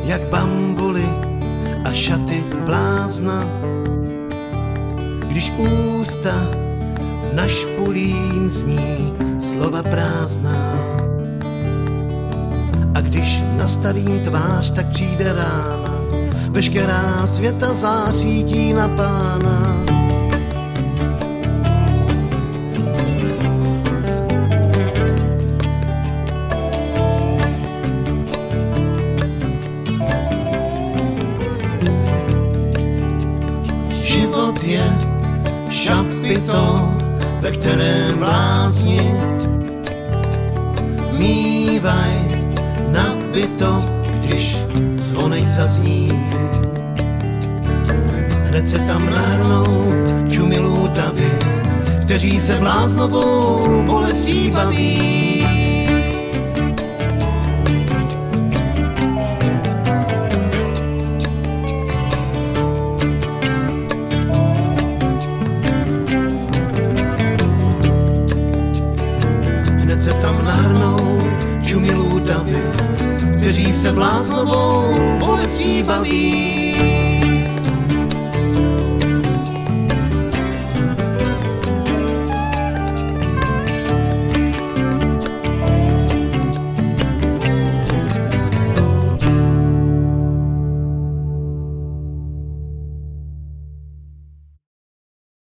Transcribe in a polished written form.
jak bambuly a šaty blázna. Když ústa na špulím zní slova prázdná. A když nastavím tvář, tak přijde rána. Veškerá světa zásvítí na Pána. Život je šapitol, ve kterém bláznit. Mívaj nabito, když zvonek zazní. Hned se tam nahrnou čumilů davy, kteří se bláznovou bolestí baví. Hned se tam nahrnou čumilů davy, kteří se bláznovou bolestí baví.